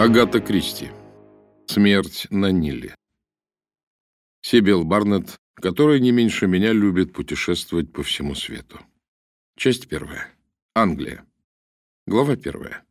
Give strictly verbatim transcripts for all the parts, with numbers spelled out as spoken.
Агата Кристи. Смерть на Ниле. Сибил Барнетт, который не меньше меня любит путешествовать по всему свету. Часть первая. Англия. Глава первая.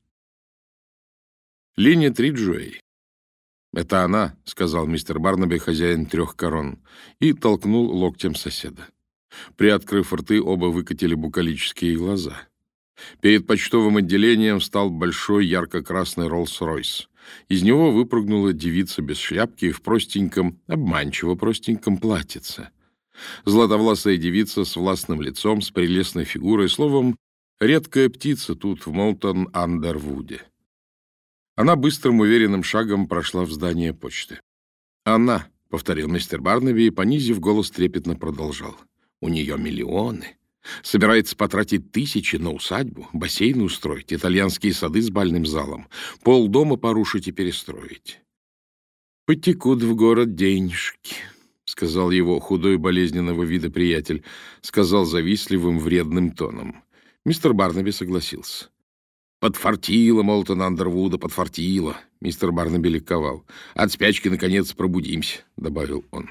Линия Триджуэй. «Это она», — сказал мистер Барнаби, хозяин трех корон, и толкнул локтем соседа. Приоткрыв рты, оба выкатили букалические глаза. Перед почтовым отделением встал большой ярко-красный Роллс-Ройс. Из него выпрыгнула девица без шляпки в простеньком, обманчиво простеньком платьице. Златовласая девица с властным лицом, с прелестной фигурой, словом, редкая птица тут, в Молтон-Андервуде. Она быстрым, уверенным шагом прошла в здание почты. «Она», — повторил мистер Барнаби и, понизив голос, трепетно продолжал. «У нее миллионы. Собирается потратить тысячи на усадьбу, бассейн устроить, итальянские сады с бальным залом, полдома порушить и перестроить. «Потекут в город денежки», — сказал его худой болезненного вида приятель, сказал завистливым вредным тоном. Мистер Барнаби согласился. «Подфартило, Молтон Андервуда, подфартило», — мистер Барнаби ликовал. «От спячки, наконец, пробудимся», — добавил он.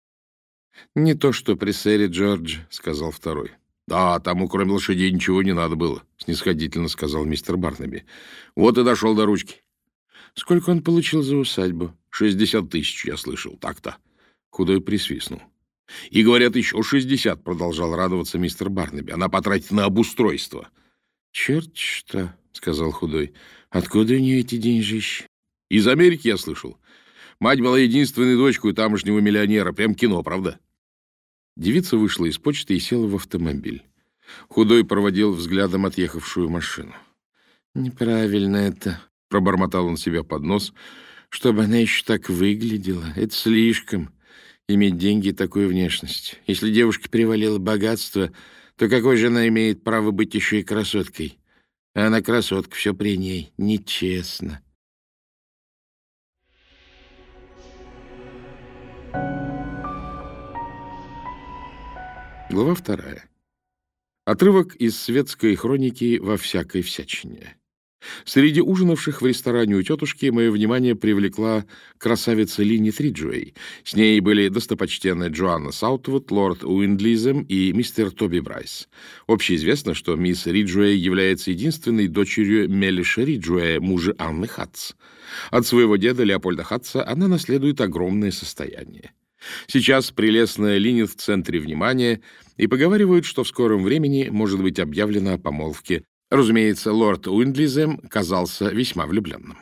«Не то что при сэре Джордж», — сказал второй. «Да, тому, кроме лошадей, ничего не надо было», — снисходительно сказал мистер Барнаби. «Вот и дошел до ручки». «Сколько он получил за усадьбу?» «Шестьдесят тысяч, я слышал, так-то». Худой присвистнул. «И, говорят, еще шестьдесят», — продолжал радоваться мистер Барнаби. «Она потратит на обустройство». «Черт что», — сказал Худой. «Откуда у нее эти деньжищи?» «Из Америки, я слышал. Мать была единственной дочкой тамошнего миллионера. Прям кино, правда?» Девица вышла из почты и села в автомобиль. Худой проводил взглядом отъехавшую машину. «Неправильно это», — пробормотал он себя под нос, «чтобы она еще так выглядела. Это слишком, иметь деньги и такую внешность. Если девушке привалило богатство, то какое же она имеет право быть еще и красоткой? А она красотка, все при ней. Нечестно». Глава вторая. Отрывок из светской хроники во всякой всячине. Среди ужинавших в ресторане у тетушки мое внимание привлекла красавица Линия Триджуэй. С ней были достопочтенная Джоанна Саутвуд, лорд Уиндлизем и мистер Тоби Брайс. Общеизвестно, что мисс Риджуэй является единственной дочерью Мелиша Риджуэя, мужа Анны Хатц. От своего деда Леопольда Хатца она наследует огромное состояние. Сейчас прелестная Линия в центре внимания, и поговаривают, что в скором времени может быть объявлено о помолвке. Разумеется, лорд Уиндлизем казался весьма влюбленным.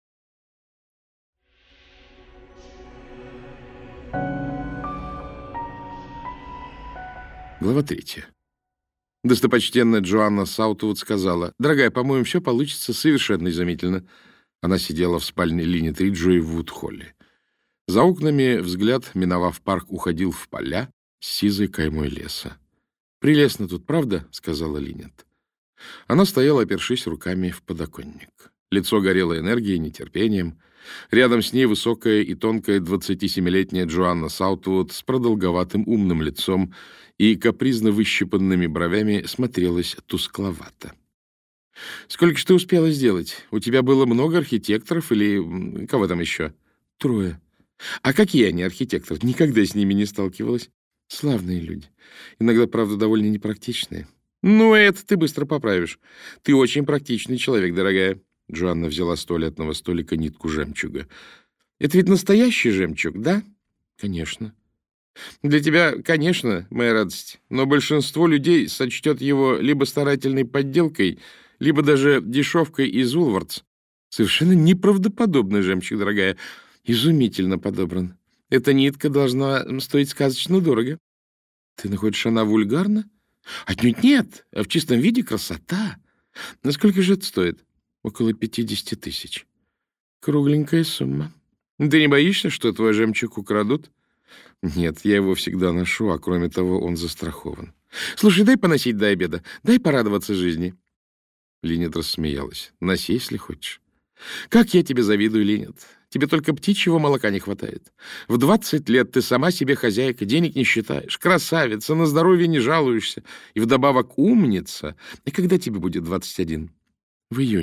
Глава третья. Достопочтенная Джоанна Саутвуд сказала: «Дорогая, по-моему, все получится совершенно изумительно». Она сидела в спальне Линии Триджуэй в Вуд-холле. За окнами взгляд, миновав парк, уходил в поля с сизой каймой леса. «Прелестно тут, правда?» — сказала Линет. Она стояла, опершись руками в подоконник. Лицо горело энергией, нетерпением. Рядом с ней высокая и тонкая двадцатисемилетняя Джоанна Саутвуд с продолговатым умным лицом и капризно выщипанными бровями смотрелась тускловато. «Сколько ж ты успела сделать? У тебя было много архитекторов или кого там еще?» «Трое». «А какие они архитекторы? Никогда с ними не сталкивалась». «Славные люди. Иногда, правда, довольно непрактичные». «Ну, это ты быстро поправишь. Ты очень практичный человек, дорогая». Джоанна взяла с туалетного столика нитку жемчуга. «Это ведь настоящий жемчуг, да?» «Конечно». «Для тебя, конечно, моя радость. Но большинство людей сочтет его либо старательной подделкой, либо даже дешевкой из Улвардс. Совершенно неправдоподобный жемчуг, дорогая. Изумительно подобран. Эта нитка должна стоить сказочно дорого». «Ты находишь, она вульгарна?» «Отнюдь нет, а в чистом виде красота. Насколько же это стоит?» «Около пятидесяти тысяч». «Кругленькая сумма. Ты не боишься, что твой жемчуг украдут?» «Нет, я его всегда ношу, а кроме того, он застрахован». «Слушай, дай поносить до обеда, дай порадоваться жизни». Линет рассмеялась. «Носи, если хочешь». «Как я тебе завидую, Линет. Тебе только птичьего молока не хватает. В двадцать лет ты сама себе хозяйка, денег не считаешь, красавица, на здоровье не жалуешься, и вдобавок умница. И когда тебе будет двадцать один?» «В июне.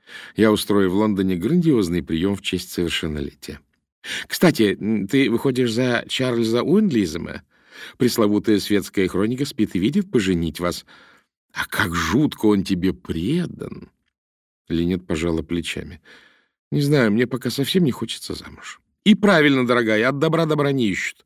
Я устрою в Лондоне грандиозный прием в честь совершеннолетия. Кстати, ты выходишь за Чарльза Уиндлизема? Пресловутая светская хроника спит и видит поженить вас. А как жутко он тебе предан!» Линет пожала плечами. «Не знаю, мне пока совсем не хочется замуж». «И правильно, дорогая, от добра добра не ищут».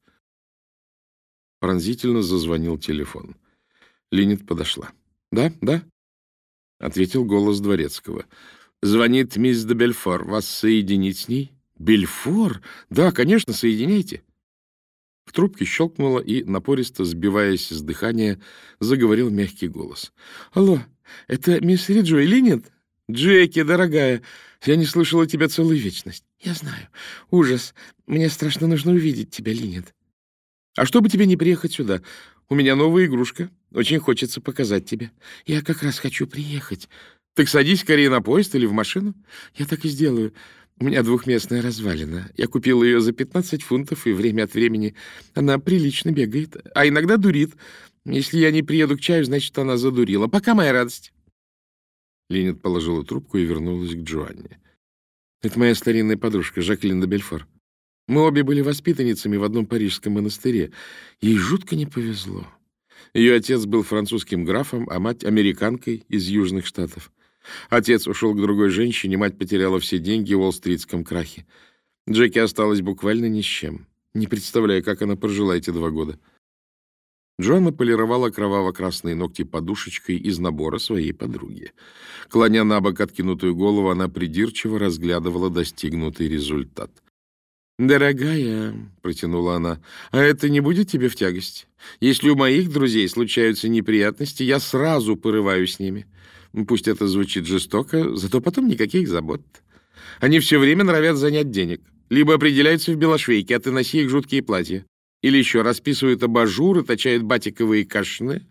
Пронзительно зазвонил телефон. Линет подошла. «Да, да?» — ответил голос дворецкого. «Звонит мисс де Бельфор. Вас соединить с ней?» «Бельфор? Да, конечно, соединяйте». В трубке щелкнуло, и, напористо сбиваясь с дыхания, заговорил мягкий голос. «Алло, это мисс Риджуэй Линет? Джеки, дорогая, я не слышала тебя целую вечность». «Я знаю. Ужас. Мне страшно нужно увидеть тебя, Линет». «А чтобы тебе не приехать сюда? У меня новая игрушка. Очень хочется показать тебе». «Я как раз хочу приехать». «Так садись скорее на поезд или в машину». «Я так и сделаю. У меня двухместная развалина. Я купил ее за пятнадцать фунтов, и время от времени она прилично бегает. А иногда дурит. Если я не приеду к чаю, значит, она задурила. Пока, моя радость». Линет положила трубку и вернулась к Джоанне. «Это моя старинная подружка, Жаклин де Бельфор. Мы обе были воспитанницами в одном парижском монастыре. Ей жутко не повезло. Ее отец был французским графом, а мать — американкой из Южных Штатов. Отец ушел к другой женщине, мать потеряла все деньги в Уолл-стритском крахе. Джеки осталась буквально ни с чем. Не представляю, как она прожила эти два года». Джоанна полировала кроваво-красные ногти подушечкой из набора своей подруги. Клоня на бок откинутую голову, она придирчиво разглядывала достигнутый результат. «Дорогая», — протянула она, — «а это не будет тебе в тягость? Если у моих друзей случаются неприятности, я сразу порываю с ними. Пусть это звучит жестоко, зато потом никаких забот. Они все время норовят занять денег. Либо определяются в белошвейке, а ты носи их жуткие платья. Или еще расписывают абажуры, точают батиковые кашне.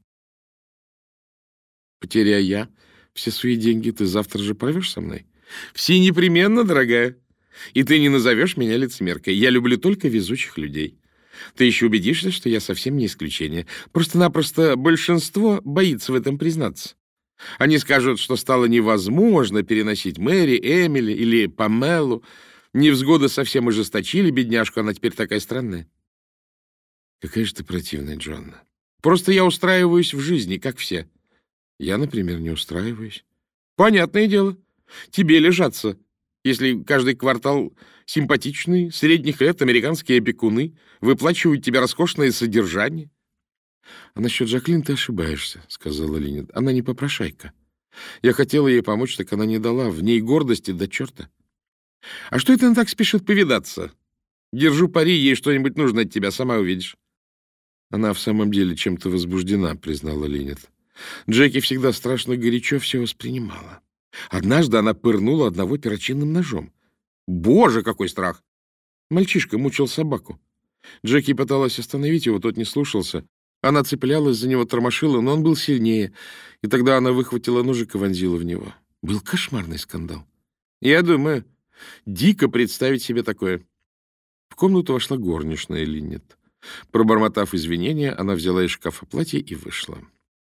Потеряя я все свои деньги, ты завтра же порвешь со мной? Все непременно, дорогая. И ты не назовешь меня лицемеркой. Я люблю только везучих людей. Ты еще убедишься, что я совсем не исключение. Просто-напросто большинство боится в этом признаться. Они скажут, что стало невозможно переносить Мэри, Эмили или Памелу. Невзгоды совсем ожесточили бедняжку, она теперь такая странная. Какая же ты противная, Джоанна. Просто я устраиваюсь в жизни, как все. Я, например, не устраиваюсь. Понятное дело. Тебе лежаться, если каждый квартал симпатичные, средних лет американские опекуны выплачивают тебе роскошное содержание. — А насчет Жаклин ты ошибаешься, — сказала Линет. — Она не попрошайка. Я хотела ей помочь, так она не дала. В ней гордости до черта. — А что это она так спешит повидаться? Держу пари, ей что-нибудь нужно от тебя, сама увидишь. Она в самом деле чем-то возбуждена, признала Линет. Джеки всегда страшно горячо все воспринимала. Однажды она пырнула одного перочинным ножом. Боже, какой страх! Мальчишка мучил собаку. Джеки пыталась остановить его, тот не слушался. Она цеплялась за него, тормошила, но он был сильнее. И тогда она выхватила ножик и вонзила в него. Был кошмарный скандал. Я думаю, дико представить себе такое. В комнату вошла горничная Линет. Пробормотав извинения, она взяла из шкафа платье и вышла.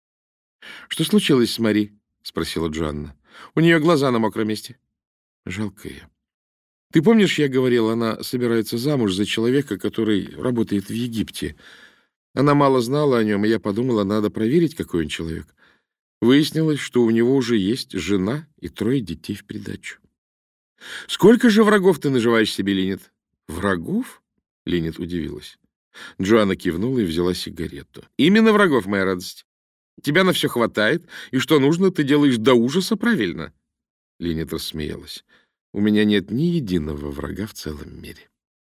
— Что случилось с Мари? — спросила Джоанна. — У нее глаза на мокром месте. — Жалкая. Ты помнишь, я говорил, она собирается замуж за человека, который работает в Египте. Она мало знала о нем, и я подумала, надо проверить, какой он человек. Выяснилось, что у него уже есть жена и трое детей в придачу. — Сколько же врагов ты наживаешь себе, Линет? — Врагов? — Линет удивилась. Джоанна кивнула и взяла сигарету. — Именно врагов, моя радость. Тебя на все хватает, и что нужно, ты делаешь до ужаса правильно. Линет рассмеялась. — У меня нет ни единого врага в целом мире.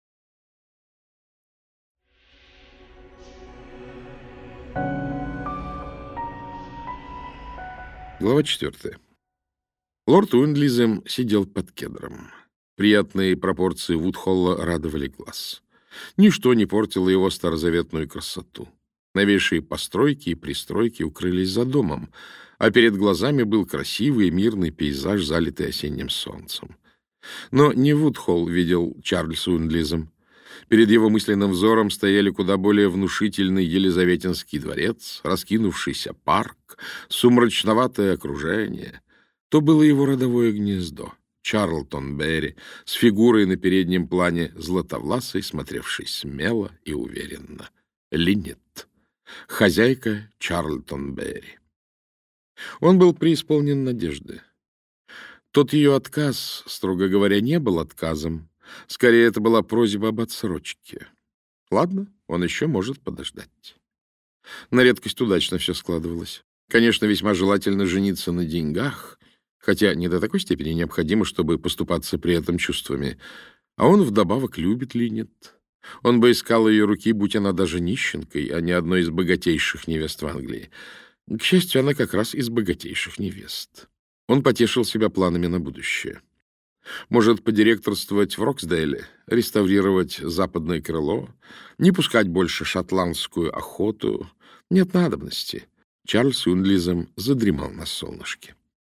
Глава четвертая. Лорд Уиндлизем сидел под кедром. Приятные пропорции Вудхолла радовали глаз. Ничто не портило его старозаветную красоту. Новейшие постройки и пристройки укрылись за домом, а перед глазами был красивый мирный пейзаж, залитый осенним солнцем. Но не Вудхолл видел Чарльз Уиндлизем. Перед его мысленным взором стояли куда более внушительный Елизаветинский дворец, раскинувшийся парк, сумрачноватое окружение. То было его родовое гнездо. Чарлтон Берри с фигурой на переднем плане златовласой, смотревшей смело и уверенно. Линет. Хозяйка Чарлтон Берри. Он был преисполнен надежды. Тот ее отказ, строго говоря, не был отказом. Скорее, это была просьба об отсрочке. Ладно, он еще может подождать. На редкость удачно все складывалось. Конечно, весьма желательно жениться на деньгах, хотя не до такой степени необходимо, чтобы поступаться при этом чувствами. А он вдобавок любит Линет. Он бы искал ее руки, будь она даже нищенкой, а не одной из богатейших невест в Англии. К счастью, она как раз из богатейших невест. Он потешил себя планами на будущее. Может подиректорствовать в Роксдейле, реставрировать западное крыло, не пускать больше шотландскую охоту. Нет надобности. Чарльз Уиндлизом задремал на солнышке.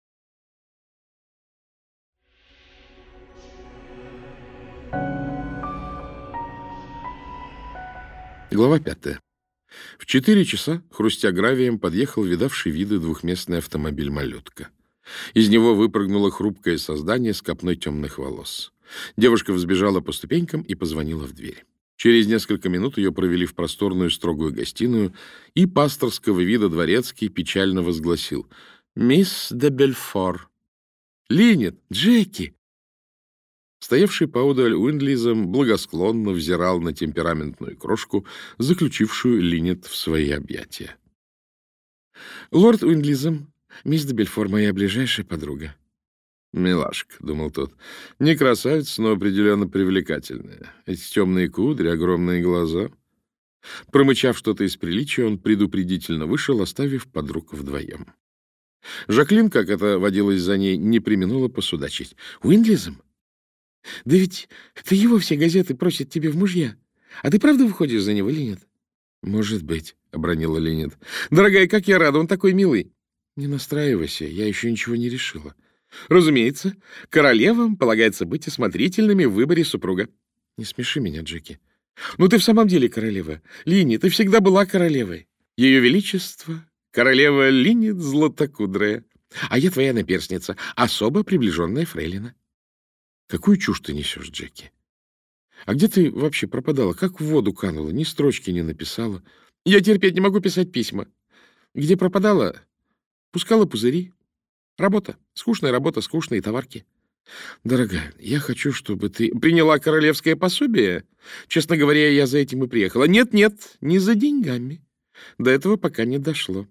Глава пятая. В четыре часа, хрустя гравием, подъехал видавший виды двухместный автомобиль-малютка. Из него выпрыгнуло хрупкое создание с копной темных волос. Девушка взбежала по ступенькам и позвонила в дверь. Через несколько минут ее провели в просторную строгую гостиную, и пасторского вида дворецкий печально возгласил: «Мисс де Бельфор». «Линет! Джеки!» Стоявший поодаль Уиндлизом благосклонно взирал на темпераментную крошку, заключившую Линет в свои объятия. «Лорд Уиндлизом, мисс де Бельфор, моя ближайшая подруга». «Милашка», — думал тот, — «не красавица, но определенно привлекательная. Эти темные кудри, огромные глаза». Промычав что-то из приличия, он предупредительно вышел, оставив подруг вдвоем. Жаклин, как это водилось за ней, не преминула посудачить. «Уиндлизом? Да ведь ты его все газеты просят тебе в мужья. А ты правда выходишь за него или нет?» «Может быть», — обронила Линет. «Дорогая, как я рада, он такой милый». «Не настраивайся, я еще ничего не решила». «Разумеется, королевам полагается быть осмотрительными в выборе супруга». «Не смеши меня, Джеки». «Ну ты в самом деле королева. Линни, ты всегда была королевой. Ее величество, королева Линни златокудрая. А я твоя наперсница, особо приближенная фрейлина». «Какую чушь ты несешь, Джеки? А где ты вообще пропадала? Как в воду канула? Ни строчки не написала». «Я терпеть не могу писать письма. Где пропадала? Пускала пузыри. Работа. Скучная работа, скучные товарки». «Дорогая, я хочу, чтобы ты приняла королевское пособие. Честно говоря, я за этим и приехала». «Нет-нет, не за деньгами. До этого пока не дошло.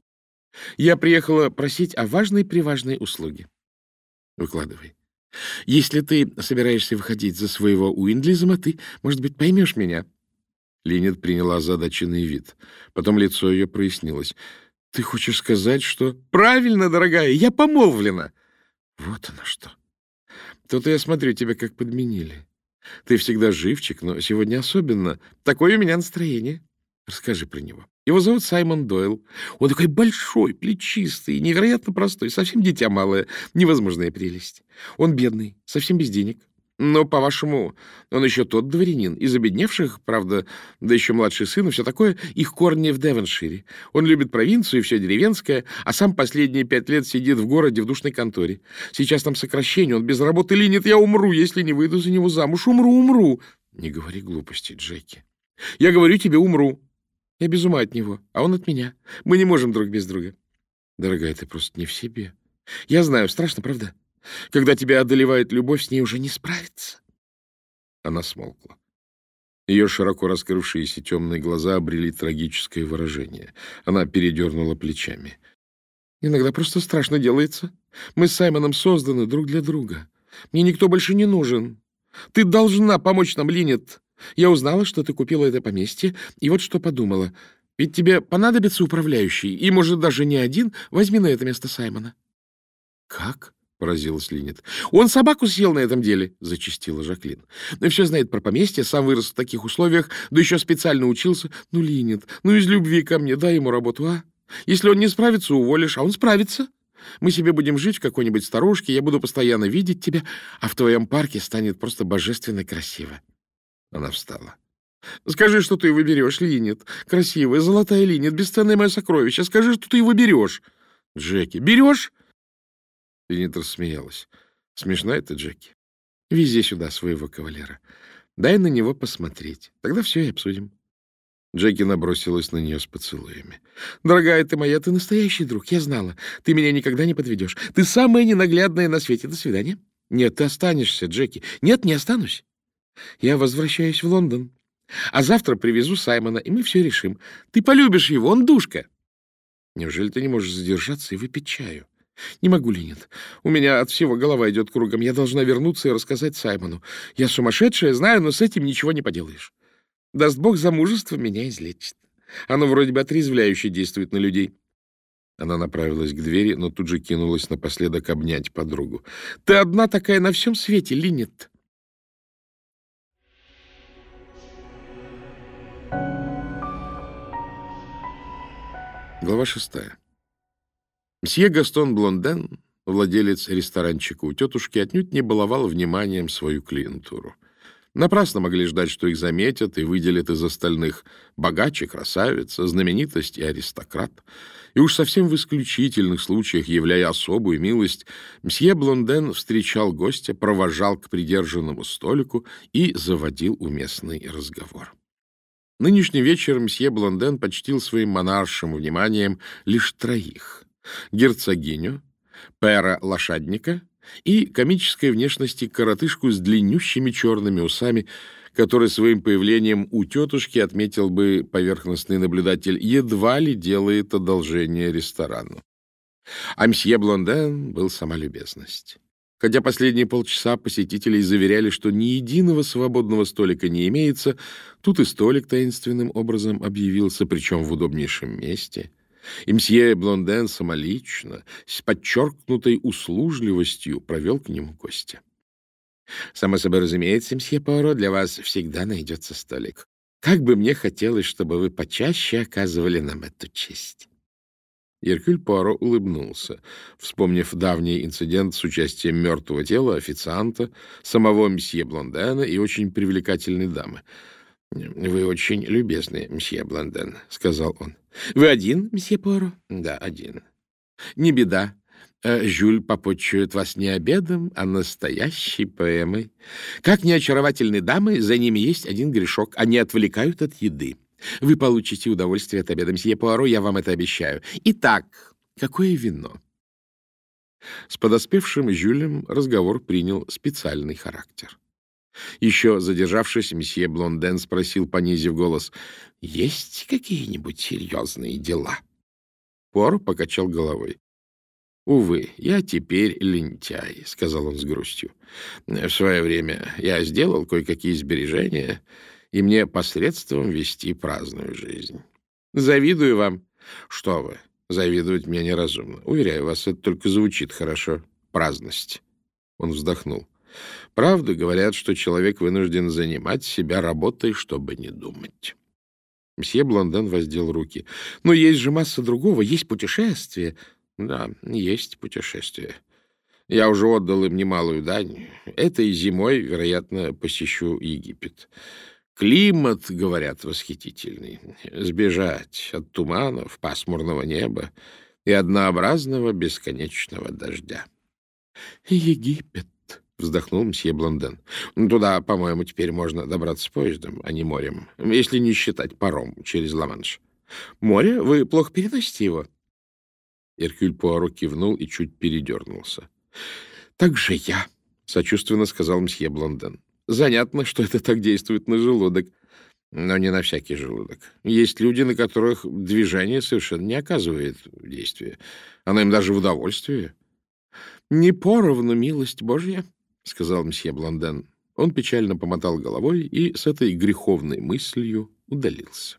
Я приехала просить о важной-приважной услуге». «Выкладывай. Если ты собираешься выходить за своего Уиндлизома, ты, может быть, поймешь меня». Линет приняла озадаченный вид. Потом лицо ее прояснилось. «Ты хочешь сказать, что...» «Правильно, дорогая, я помолвлена». «Вот оно что. То-то я смотрю, тебя как подменили. Ты всегда живчик, но сегодня особенно. Такое у меня настроение». «Расскажи про него». «Его зовут Саймон Дойл. Он такой большой, плечистый, невероятно простой, совсем дитя малое, невозможная прелесть. Он бедный, совсем без денег. Но, по-вашему, он еще тот дворянин. Из обедневших, правда, да еще младший сын и все такое, их корни в Девоншире. Он любит провинцию и все деревенское, а сам последние пять лет сидит в городе в душной конторе. Сейчас там сокращение, он без работы линит. Я умру, если не выйду за него замуж. Умру, умру». «Не говори глупости, Джеки». «Я говорю тебе, умру. Я без ума от него, а он от меня. Мы не можем друг без друга». «Дорогая, ты просто не в себе». «Я знаю, страшно, правда? Когда тебя одолевает любовь, с ней уже не справиться». Она смолкла. Ее широко раскрывшиеся темные глаза обрели трагическое выражение. Она передернула плечами. «Иногда просто страшно делается. Мы с Саймоном созданы друг для друга. Мне никто больше не нужен. Ты должна помочь нам, Линет. Я узнала, что ты купила это поместье, и вот что подумала. Ведь тебе понадобится управляющий, и, может, даже не один. Возьми на это место Саймона». «Как?» — поразилась Линет. «Он собаку съел на этом деле», — зачастила Жаклин. «Но все знает про поместье, сам вырос в таких условиях, да еще специально учился. Ну, Линет, ну из любви ко мне дай ему работу, а? Если он не справится, уволишь, а он справится. Мы себе будем жить в какой-нибудь старушке, я буду постоянно видеть тебя, а в твоем парке станет просто божественно красиво». Она встала. «Скажи, что ты выберешь, Линет. Красивая, золотая Линет, бесценное мое сокровище. Скажи, что ты его берешь». «Джеки, берешь?» Линет рассмеялась. Смешная ты, Джеки. Вези сюда своего кавалера. Дай на него посмотреть. Тогда все и обсудим. Джеки набросилась на нее с поцелуями. «Дорогая ты моя, ты настоящий друг, я знала. Ты меня никогда не подведешь. Ты самая ненаглядная на свете. До свидания». «Нет, ты останешься, Джеки». «Нет, не останусь. Я возвращаюсь в Лондон. А завтра привезу Саймона, и мы все решим. Ты полюбишь его, он душка». «Неужели ты не можешь задержаться и выпить чаю?» «Не могу, Линет. У меня от всего голова идет кругом. Я должна вернуться и рассказать Саймону. Я сумасшедшая, знаю, но с этим ничего не поделаешь. Даст Бог, замужество меня излечит. Оно вроде бы отрезвляюще действует на людей». Она направилась к двери, но тут же кинулась напоследок обнять подругу. «Ты одна такая на всем свете, Линет». Глава шестая. Мсье Гастон Блонден, владелец ресторанчика у тетушки, отнюдь не баловал вниманием свою клиентуру. Напрасно могли ждать, что их заметят и выделят из остальных богач и красавица, знаменитость и аристократ. И уж совсем в исключительных случаях, являя особую милость, мсье Блонден встречал гостя, провожал к придержанному столику и заводил уместный разговор. Нынешний вечер мсье Блонден почтил своим монаршим вниманием лишь троих: герцогиню, пэра-лошадника и комической внешности коротышку с длиннющими черными усами, который своим появлением у тетушки, отметил бы поверхностный наблюдатель, едва ли делает одолжение ресторану. А мсье Блонден был сама любезность. Хотя последние полчаса посетителей заверяли, что ни единого свободного столика не имеется, тут и столик таинственным образом объявился, причем в удобнейшем месте. И мсье Блонден самолично, с подчеркнутой услужливостью, провел к нему гостя. «Само собой разумеется, мсье Пуаро, для вас всегда найдется столик. Как бы мне хотелось, чтобы вы почаще оказывали нам эту честь». Эркюль Пуаро улыбнулся, вспомнив давний инцидент с участием мертвого тела, официанта, самого мсье Блондена и очень привлекательной дамы. «Вы очень любезны, мсье Блонден», — сказал он. «Вы один, мсье Пуаро?» «Да, один». «Не беда. Жюль попотчует вас не обедом, а настоящей поэмой. Как не очаровательны дамы, за ними есть один грешок. Они отвлекают от еды. Вы получите удовольствие от обеда, мсье Пуаро, я вам это обещаю. Итак, какое вино?» С подоспевшим Жюлем разговор принял специальный характер. Еще задержавшись, мсье Блонден спросил, понизив голос: «Есть какие-нибудь серьезные дела?» Пуаро покачал головой. «Увы, я теперь лентяй», — сказал он с грустью. «В свое время я сделал кое-какие сбережения, и мне посредством вести праздную жизнь. Завидую вам». «Что вы, завидовать мне неразумно. Уверяю вас, это только звучит хорошо. Праздность». Он вздохнул. «Правда, говорят, что человек вынужден занимать себя работой, чтобы не думать». Мсье Блонден воздел руки. «Но есть же масса другого, есть путешествия». «Да, есть путешествия. Я уже отдал им немалую дань. Этой зимой, вероятно, посещу Египет. Климат, говорят, восхитительный. Сбежать от туманов, пасмурного неба и однообразного бесконечного дождя». «Египет», — вздохнул мсье Блонден. «Туда, по-моему, теперь можно добраться поездом, а не морем, если не считать паром через Ла-Манш». «Море? Вы плохо переносите его?» Эркюль Пуаро кивнул и чуть передернулся. «Так же я», — сочувственно сказал мсье Блонден. «Занятно, что это так действует на желудок. Но не на всякий желудок. Есть люди, на которых движение совершенно не оказывает действия. Оно им даже в удовольствие». «Не поровну, милость Божья», — сказал мсье Блонден. Он печально помотал головой и с этой греховной мыслью удалился.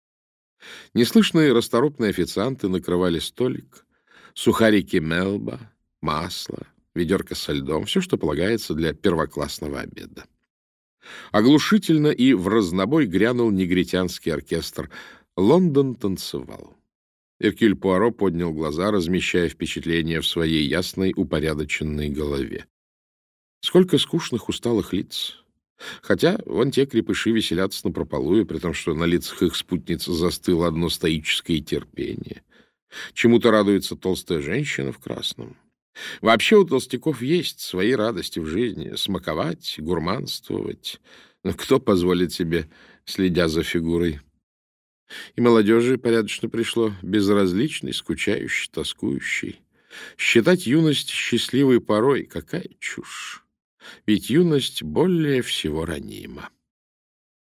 Неслышные расторопные официанты накрывали столик, сухарики Мелба, масло, ведерко со льдом, все, что полагается для первоклассного обеда. Оглушительно и в разнобой грянул негритянский оркестр. Лондон танцевал. Эркюль Пуаро поднял глаза, размещая впечатления в своей ясной, упорядоченной голове. Сколько скучных, усталых лиц! Хотя вон те крепыши веселятся напропалую, при том, что на лицах их спутниц застыло одно стоическое терпение. Чему-то радуется толстая женщина в красном. Вообще у толстяков есть свои радости в жизни. Смаковать, гурманствовать. Но кто позволит себе, следя за фигурой? И молодежи порядочно пришло, безразличной, скучающей, тоскующей. Считать юность счастливой порой — какая чушь! Ведь юность более всего ранима.